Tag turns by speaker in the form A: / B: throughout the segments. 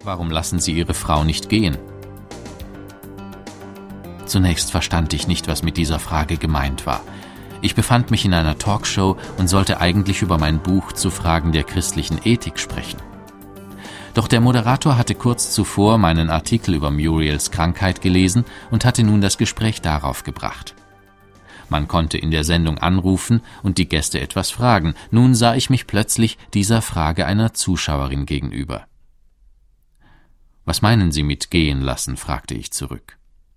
A: Warum lassen Sie Ihre Frau nicht gehen? Zunächst verstand ich nicht, was mit dieser Frage gemeint war. Ich befand mich in einer Talkshow und sollte eigentlich über mein Buch zu Fragen der christlichen Ethik sprechen. Doch der Moderator hatte kurz zuvor meinen Artikel über Muriels Krankheit gelesen und hatte nun das Gespräch darauf gebracht. Man konnte in der Sendung anrufen und die Gäste etwas fragen. Nun sah ich mich plötzlich dieser Frage einer Zuschauerin gegenüber. »Was meinen Sie mit gehen lassen?« fragte ich zurück.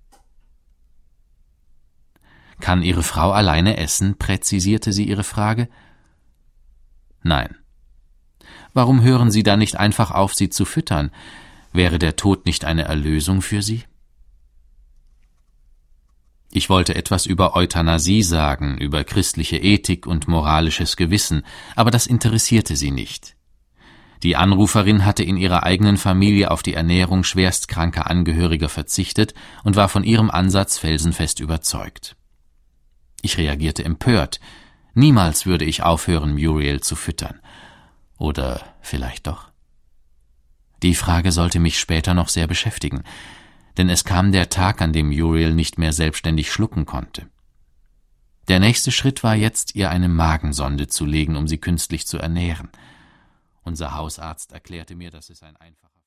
A: »Kann Ihre Frau alleine essen?« präzisierte sie ihre Frage. »Nein.« »Warum hören Sie dann nicht einfach auf, sie zu füttern? Wäre der Tod nicht eine Erlösung für Sie?« Ich wollte etwas über Euthanasie sagen, über christliche Ethik und moralisches Gewissen, aber das interessierte sie nicht. Die Anruferin hatte in ihrer eigenen Familie auf die Ernährung schwerstkranker Angehöriger verzichtet und war von ihrem Ansatz felsenfest überzeugt. Ich reagierte empört. Niemals würde ich aufhören, Muriel zu füttern. Oder vielleicht doch? Die Frage sollte mich später noch sehr beschäftigen, denn es kam der Tag, an dem Muriel nicht mehr selbstständig schlucken konnte. Der nächste Schritt war jetzt, ihr eine Magensonde zu legen, um sie künstlich zu ernähren. Unser Hausarzt erklärte mir, dass es ein einfacher